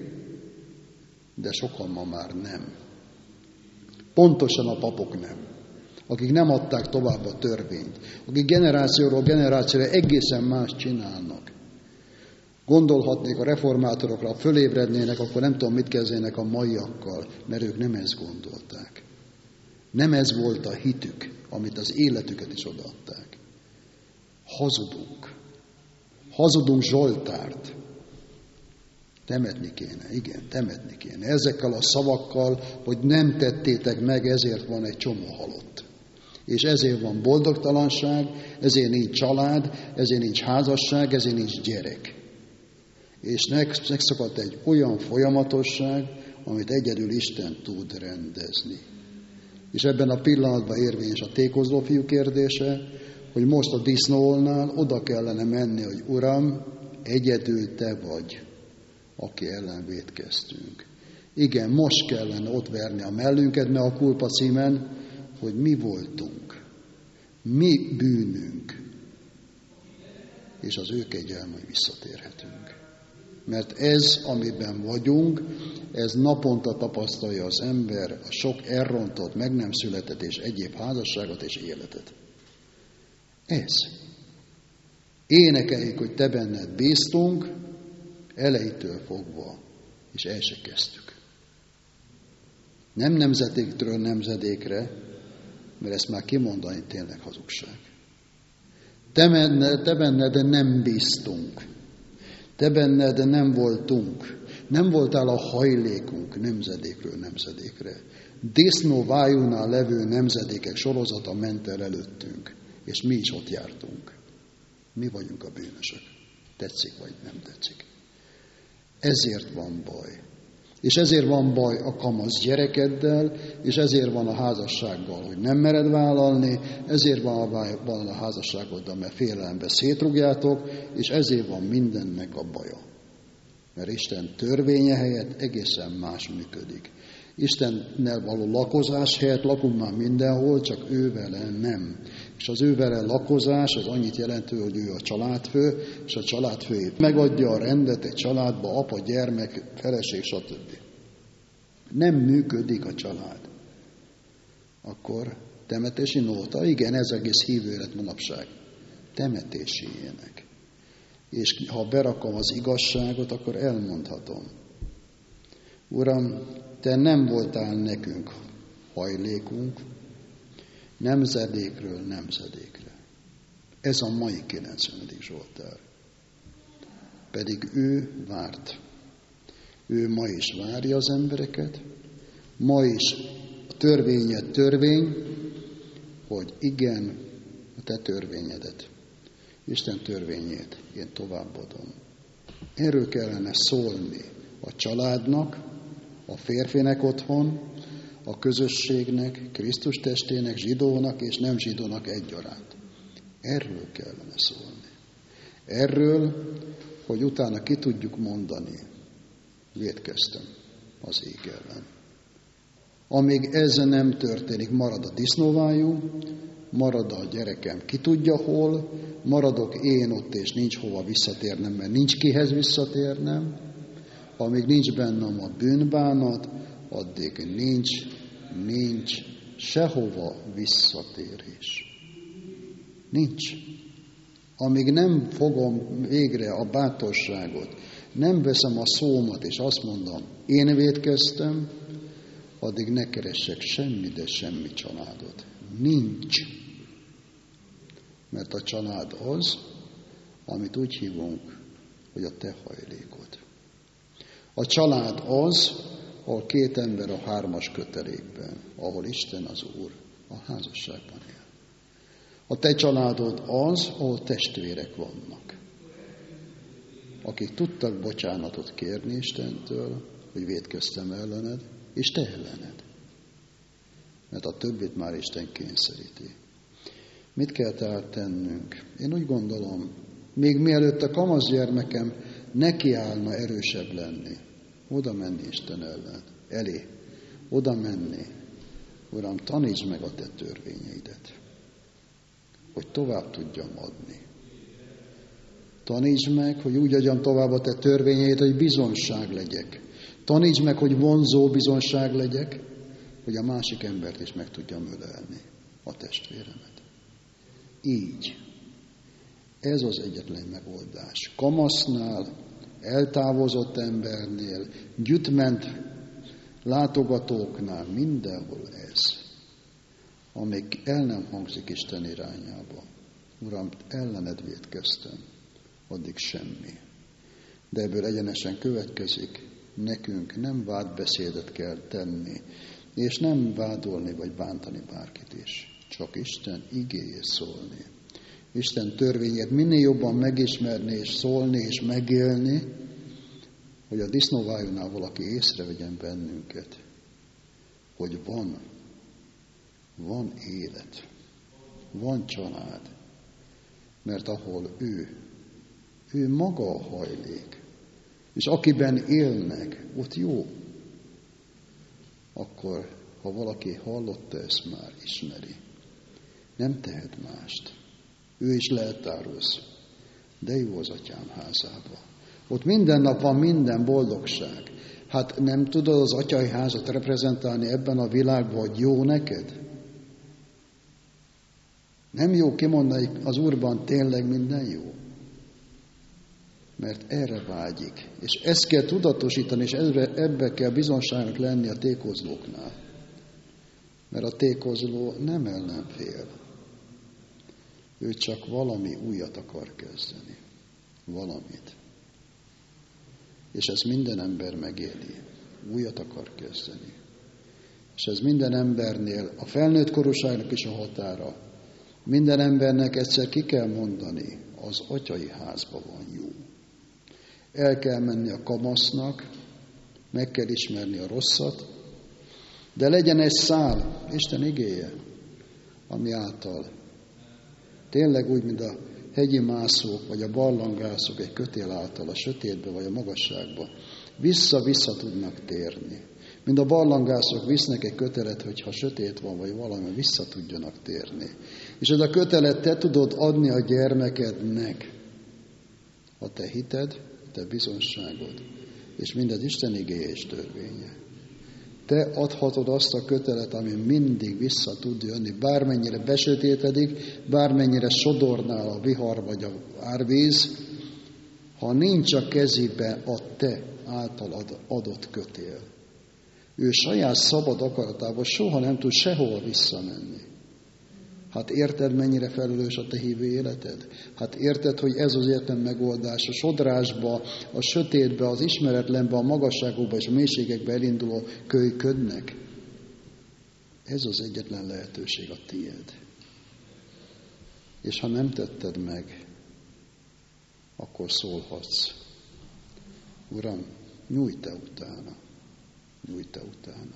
de sokan ma már nem. Pontosan a papok nem. Akik nem adták tovább a törvényt. Akik generációról generációra egészen más csinálnak. Gondolhatnék a reformátorokra, ha fölébrednének, akkor nem tudom, mit kezdenek a maiakkal, mert ők nem ezt gondolták. Nem ez volt a hitük, amit az életüket is odaadták. Hazudunk. Hazudunk Zsoltárt. Temetni kéne, igen, temetni kéne. Ezekkel a szavakkal, hogy nem tettétek meg, ezért van egy csomó halott. És ezért van boldogtalanság, ezért nincs család, ezért nincs házasság, ezért nincs gyerek. És megszakadt egy olyan folyamatosság, amit egyedül Isten tud rendezni. És ebben a pillanatban érvényes a tékozó fiú kérdése, hogy most a disznóolnál oda kellene menni, hogy Uram, egyedül te vagy, aki ellen vétkeztünk. Igen, most kellene ott verni a mellünket, mert a kulpa címen, hogy mi voltunk, mi bűnünk, és az ő kegyelme, hogy visszatérhetünk. Mert ez, amiben vagyunk, ez naponta tapasztalja az ember a sok elrontott, meg nem született és egyéb házasságot és életet. Ez. Énekeljük, hogy te benned bíztunk, elejétől fogva, és el se kezdtük. Nem nemzedéktől nemzedékre, mert ezt már kimondani tényleg hazugság. Te benned, te benned nem bíztunk. Te benned nem voltunk. Nem voltál a hajlékunk nemzedékről nemzedékre. Disznó vájúnál levő nemzedékek sorozata ment el előttünk, és mi is ott jártunk. Mi vagyunk a bűnösök. Tetszik vagy nem tetszik. Ezért van baj. És ezért van baj a kamasz gyerekeddel, és ezért van a házassággal, hogy nem mered vállalni, ezért van a baj van a házasságoddal, mert félelembe szétrugjátok, és ezért van mindennek a baja. Mert Isten törvénye helyett egészen más működik. Istennel való lakozás helyett lakunk már mindenhol, csak ő vele nem. És az ő vele lakozás az annyit jelentő, hogy ő a családfő, és a családfő megadja a rendet egy családba, apa, gyermek, feleség, stb. Nem működik a család. Akkor temetési nóta? Igen, ez egész hívő élet manapság. Temetési ének. És ha berakom az igazságot, akkor elmondhatom. Uram, te nem voltál nekünk hajlékunk, nemzedékről nemzedékre. Ez a mai kilencvenedik Zsoltár. Pedig ő várt. Ő ma is várja az embereket, ma is a törvényed törvény, hogy igen, a te törvényedet, Isten törvényét én továbbadom. Erről kellene szólni a családnak, a férfinek otthon, a közösségnek, Krisztus testének, zsidónak és nem zsidónak egyaránt. Erről kellene szólni. Erről, hogy utána ki tudjuk mondani, vétkeztem az ég ellen. Amíg ez nem történik, marad a disznóvájú, marad a gyerekem ki tudja hol, maradok én ott, és nincs hova visszatérnem, mert nincs kihez visszatérnem. Amíg nincs bennem a bűnbánat, addig nincs, nincs sehova visszatérés. Nincs. Amíg nem fogom végre a bátorságot, nem veszem a szómat, és azt mondom, én vétkeztem, addig ne keressek semmi, de semmi családot. Nincs. Mert a család az, amit úgy hívunk, hogy a te hajlékod. A család az, ahol két ember a hármas kötelékben, ahol Isten az Úr a házasságban él. A te családod az, ahol testvérek vannak, akik tudtak bocsánatot kérni Istentől, hogy vétkeztem ellened, és te ellened. Mert a többit már Isten kényszeríti. Mit kell tehát tennünk? Én úgy gondolom, még mielőtt a kamasz gyermekem nekiállna erősebb lenni, oda menni Isten ellen, elé, oda menni. Uram, tanítsd meg a te törvényeidet, hogy tovább tudjam adni. Tanítsd meg, hogy úgy adjam tovább a te törvényeit, hogy bizonság legyek. Tanítsd meg, hogy vonzó bizonság legyek, hogy a másik embert is meg tudjam ölelni, a testvéremet. Így. Ez az egyetlen megoldás. Kamasznál, eltávozott embernél, gyütment látogatóknál, mindenhol ez. Amíg el nem hangzik Isten irányába. Uram, ellened vétkeztem, addig semmi. De ebből egyenesen következik, nekünk nem vádbeszédet kell tenni, és nem vádolni vagy bántani bárkit is. Csak Isten igéjét szólni. Isten törvényét minél jobban megismerni, és szólni, és megélni, hogy a disznóvájúnál valaki észrevegyen bennünket, hogy van, van élet, van család, mert ahol ő, ő maga a hajlék, és akiben élnek, ott jó. Akkor, ha valaki hallotta ezt már, ismeri, nem tehet mást. Ő is leltároz, de jó az atyám házába. Ott minden nap van minden boldogság. Hát nem tudod az atyai házat reprezentálni ebben a világban, hogy jó neked? Nem jó kimondani az Úrban tényleg minden jó? Mert erre vágyik. És ezt kell tudatosítani, és ebbe, ebbe kell bizonságnak lenni a tékozlóknál. Mert a tékozló nem ellenfél. Ő csak valami újat akar kezdeni. Valamit. És ez minden ember megéli. Újat akar kezdeni. És ez minden embernél, a felnőtt korúságnak is a határa. Minden embernek egyszer ki kell mondani, az atyai házban van jó. El kell menni a kamasznak, meg kell ismerni a rosszat, de legyen egy szál, Isten igéje, ami által tényleg úgy, mint a hegyi mászók, vagy a barlangászok egy kötél által a sötétbe, vagy a magasságba, vissza-vissza tudnak térni. Mint a barlangászok visznek egy kötelet, hogyha sötét van, vagy valami, vissza tudjanak térni. És ez a kötelet te tudod adni a gyermekednek, a te hited, a te bizonságod, és mindez Isten igéje és törvénye. Te adhatod azt a kötelet, ami mindig vissza tud jönni, bármennyire besötétedik, bármennyire sodornál a vihar vagy a árvíz, ha nincs a kezébe a te által adott kötél. Ő saját szabad akaratával soha nem tud sehol visszamenni. Hát érted, mennyire felelős a te hívő életed? Hát érted, hogy ez az értem megoldás a sodrásba, a sötétbe, az ismeretlenbe, a magasságokba és a mélységekbe elinduló kölyködnek? Ez az egyetlen lehetőség a tiéd. És ha nem tetted meg, akkor szólhatsz. Uram, nyújj te utána. Nyújj te utána.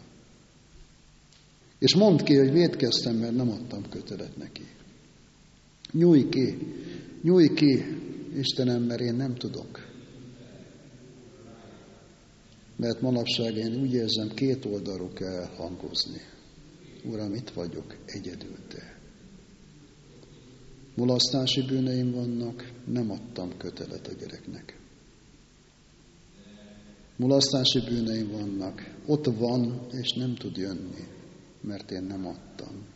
És mondd ki, hogy vétkeztem, mert nem adtam kötelet neki. Nyújj ki, nyújj ki, Istenem, mert én nem tudok. Mert manapság én úgy érzem, két oldalról kell hangozni. Uram, itt vagyok, egyedül te. Mulasztási bűneim vannak, nem adtam kötelet a gyereknek. Mulasztási bűneim vannak, ott van, és nem tud jönni, mert én nem adtam.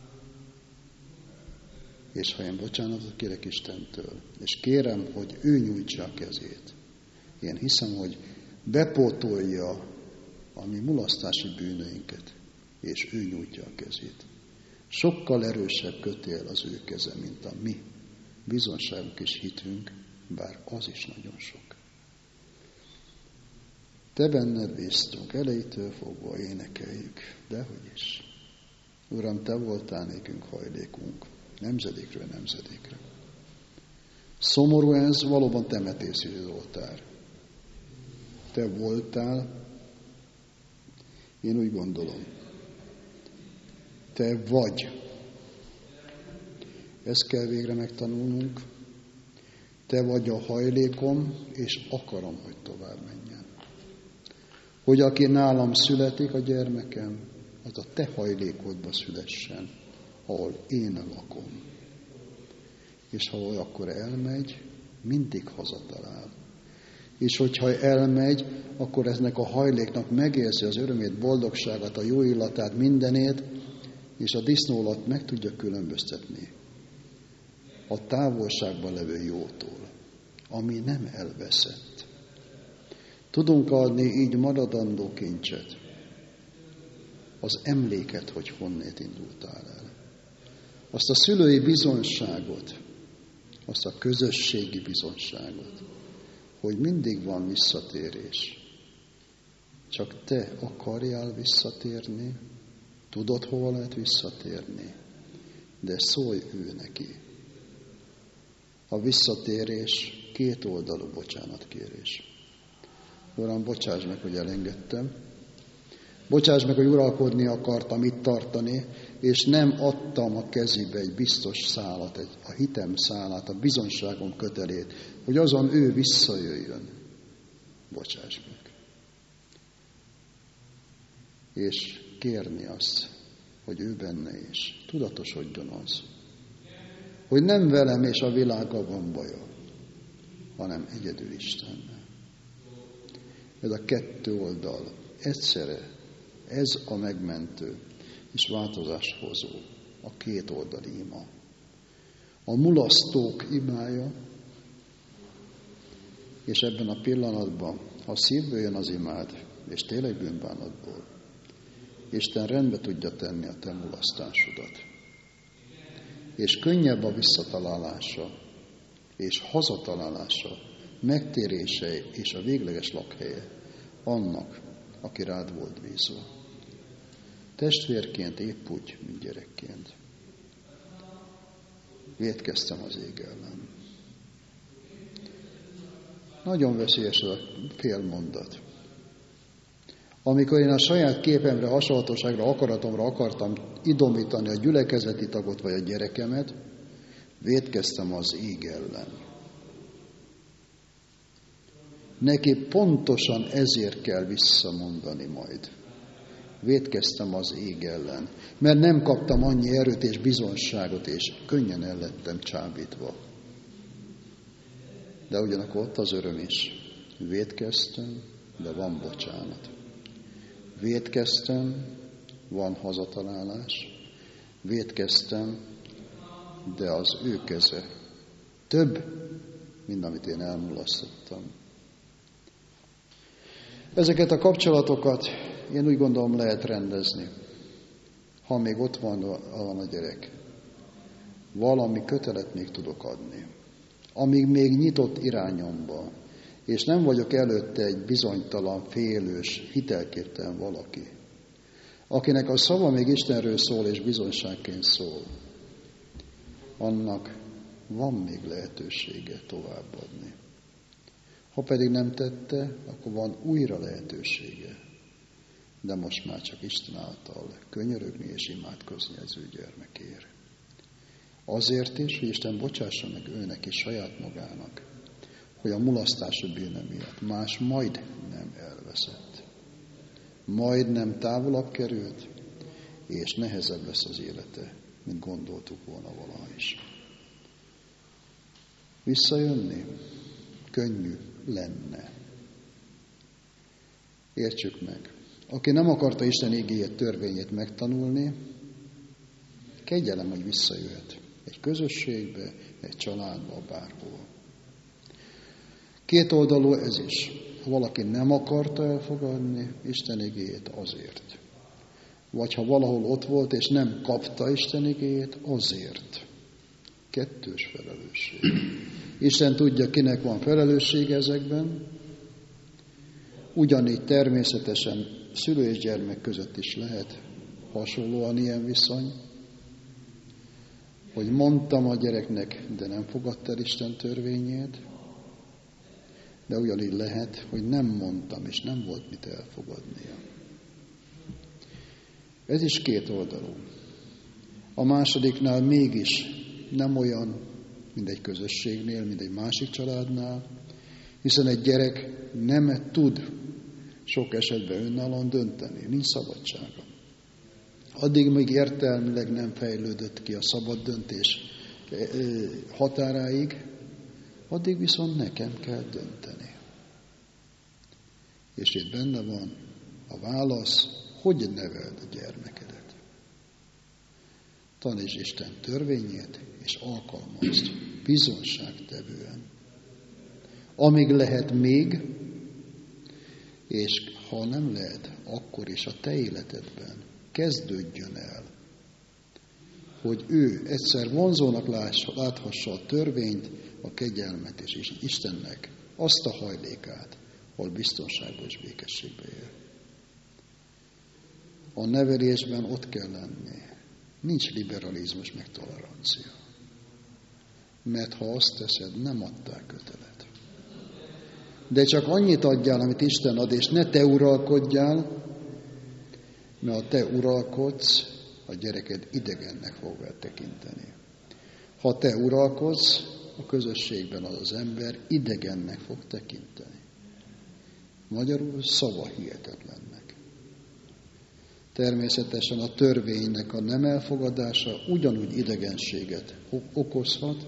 És ha én bocsánatot kérek Istentől, és kérem, hogy ő nyújtsa a kezét, én hiszem, hogy bepótolja a mi mulasztási bűneinket, és ő nyújtja a kezét. Sokkal erősebb kötél az ő keze, mint a mi bizonságunk és hitünk, bár az is nagyon sok. Te benned bíztunk, elejétől fogva énekeljük, dehogy is. Uram, te voltál nékünk hajlékunk, nemzedékről nemzedékre. Szomorú ez, valóban temetési oltár. Te voltál, én úgy gondolom. Te vagy. Ezt kell végre megtanulnunk. Te vagy a hajlékom, és akarom, hogy tovább menjen. Hogy aki nálam születik, a gyermekem, az a te hajlékodba szülessen, ahol én lakom. És ha akkor elmegy, mindig hazatalál. És hogyha elmegy, akkor eznek a hajléknak megérzi az örömét, boldogságát, a jó illatát, mindenét, és a disznólat meg tudja különböztetni a távolságban levő jótól, ami nem elveszett. Tudunk adni így maradandó kincset, az emléket, hogy honnét indultál el. Azt a szülői bizonságot, azt a közösségi bizonságot, hogy mindig van visszatérés. Csak te akarjál visszatérni, tudod, hova lehet visszatérni, de szólj ő neki. A visszatérés két oldalú bocsánatkérés. Uram, bocsáss meg, hogy elengedtem. Bocsáss meg, hogy uralkodni akartam itt tartani, és nem adtam a kezébe egy biztos szálat, egy, a hitem szálát, a bizonságom kötelét, hogy azon ő visszajöjjön. Bocsáss meg. És kérni azt, hogy ő benne is tudatosodjon az, hogy nem velem és a világgal van baja, hanem egyedül Istennel. Ez a kettő oldal egyszerre, ez a megmentő és változáshozó, a két oldali ima. A mulasztók imája, és ebben a pillanatban, ha szívből jön az imád, és tényleg bűnbánatból, Isten rendbe tudja tenni a te mulasztásodat. És könnyebb a visszatalálása, és hazatalálása, megtérése és a végleges lakhelye annak, aki rád volt bízva. Testvérként épp úgy, mint gyerekként. Vétkeztem az ég ellen. Nagyon veszélyes a félmondat. Amikor én a saját képemre, hasonlatosságra, akaratomra akartam idomítani a gyülekezeti tagot vagy a gyerekemet, vétkeztem az ég ellen. Neki pontosan ezért kell visszamondani majd. Vétkeztem az ég ellen, mert nem kaptam annyi erőt és bizonságot, és könnyen el lettem csábítva. De ugyanakkor ott az öröm is. Vétkeztem, de van bocsánat. Vétkeztem, van hazatalálás. Vétkeztem, de az ő keze több, mint amit én elmulasztottam. Ezeket a kapcsolatokat én úgy gondolom lehet rendezni, ha még ott van, van a gyerek. Valami kötelet még tudok adni, amíg még nyitott irányomba, és nem vagyok előtte egy bizonytalan, félős, hitelképtelen valaki, akinek a szava még Istenről szól és bizonyságként szól, annak van még lehetősége továbbadni. Ha pedig nem tette, akkor van újra lehetősége. De most már csak Isten által könyörögni és imádkozni az ő gyermekért. Azért is, hogy Isten bocsássa meg őnek és saját magának, hogy a mulasztása bűne miatt más majd nem elveszett. Majd nem távolabb került, és nehezebb lesz az élete, mint gondoltuk volna valaha is. Visszajönni könnyű lenne. Értsük meg. Aki nem akarta Isten igéjét, törvényét megtanulni, kegyelem, hogy visszajöhet. Egy közösségbe, egy családba, bárhol. Két oldalú ez is. Ha valaki nem akarta elfogadni Isten igéjét, azért. Vagy ha valahol ott volt, és nem kapta Isten igéjét, azért. Kettős felelősség. Isten tudja, kinek van felelőssége ezekben. Ugyanígy természetesen szülő és gyermek között is lehet hasonlóan ilyen viszony, hogy mondtam a gyereknek, de nem fogadta el Isten törvényét, de ugyanígy lehet, hogy nem mondtam, és nem volt mit elfogadnia. Ez is két oldalú. A másodiknál mégis nem olyan, mint egy közösségnél, mint egy másik családnál, hiszen egy gyerek nem tud sok esetben önállóan dönteni, nincs szabadsága. Addig még értelmileg nem fejlődött ki a szabad döntés határáig, addig viszont nekem kell dönteni. És itt benne van a válasz, hogy neveld a gyermekedet. Tanítsd Isten törvényét, és alkalmazd bizonságtevően. Amíg lehet még, és ha nem lehet, akkor is a te életedben kezdődjön el, hogy ő egyszer vonzónak láthassa a törvényt, a kegyelmet és Istennek azt a hajlékát, ahol biztonságban és békességben él. A nevelésben ott kell lenni. Nincs liberalizmus meg tolerancia. Mert ha azt teszed, nem adtál kötelet. De csak annyit adjál, amit Isten ad, és ne te uralkodjál, mert ha te uralkodsz, a gyereked idegennek fog vele tekinteni. Ha te uralkodsz, a közösségben az az ember idegennek fog tekinteni. Magyarul szava hihetetlennek. Természetesen a törvénynek a nem elfogadása ugyanúgy idegenséget okozhat,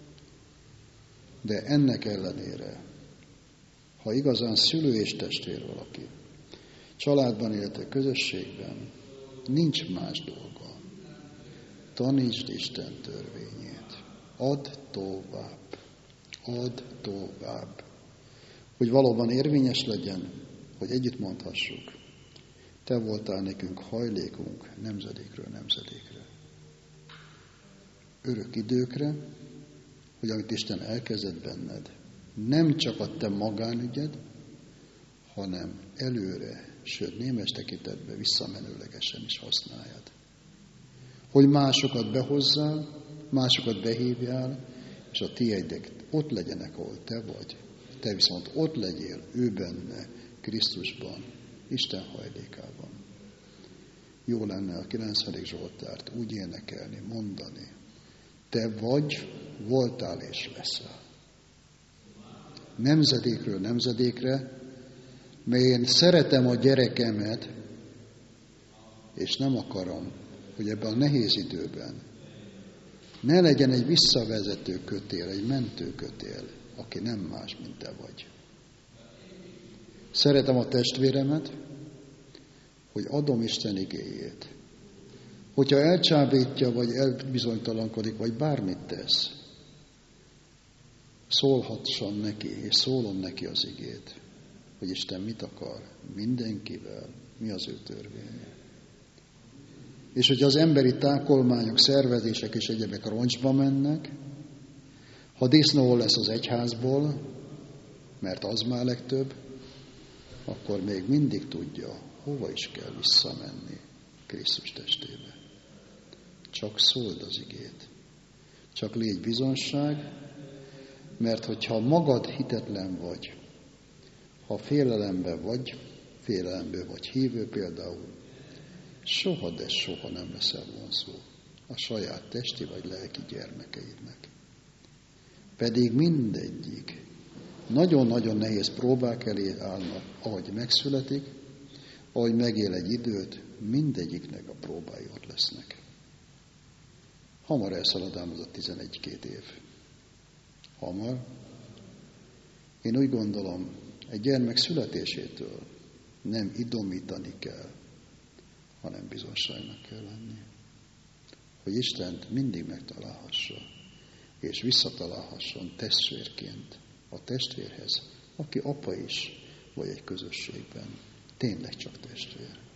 de ennek ellenére, ha igazán szülő és testvér valaki, családban élte közösségben, nincs más dolga. Tanítsd Isten törvényét. Add tovább. Add tovább. Hogy valóban érvényes legyen, hogy együtt mondhassuk. Te voltál nekünk hajlékunk nemzedékről nemzedékre. Örök időkre, hogy amit Isten elkezdett benned, nem csak a te magánügyed, hanem előre, sőt némes tekintetben visszamenőlegesen is használjad. Hogy másokat behozzál, másokat behívjál, és a tiédek ott legyenek, ahol te vagy. Te viszont ott legyél ő benne, Krisztusban, Isten hajlékában. Jó lenne a kilencedik Zsoltárt úgy énekelni, mondani. Te vagy, voltál és leszel. Nemzedékről nemzedékre, mert én szeretem a gyerekemet, és nem akarom, hogy ebben a nehéz időben ne legyen egy visszavezető kötél, egy mentő kötél, aki nem más, mint te vagy. Szeretem a testvéremet, hogy adom Isten igéjét. Hogyha elcsábítja, vagy elbizonytalankodik, vagy bármit tesz, szólhatson neki, és szólom neki az igét, hogy Isten mit akar mindenkivel, mi az ő törvénye. És hogy az emberi tákolmányok, szervezések és egyebek roncsba mennek, ha disznó lesz az egyházból, mert az már legtöbb, akkor még mindig tudja, hova is kell visszamenni Krisztus testébe. Csak szóld az igét. Csak légy bizonság, mert hogyha magad hitetlen vagy, ha félelemben vagy, félelemben vagy hívő például, soha, de soha nem leszel vonzó a saját testi vagy lelki gyermekeidnek. Pedig mindegyik nagyon-nagyon nehéz próbák elé állnak, ahogy megszületik, ahogy megél egy időt, mindegyiknek a próbái ott lesznek. Hamar elszalad ám az a tizenegy-két év. Hamar. Én úgy gondolom, egy gyermek születésétől nem idomítani kell, hanem bizonságnak kell lenni. Hogy Istent mindig megtalálhassa, és visszatalálhasson testvérként a testvérhez, aki apa is, vagy egy közösségben. Tényleg csak testvér.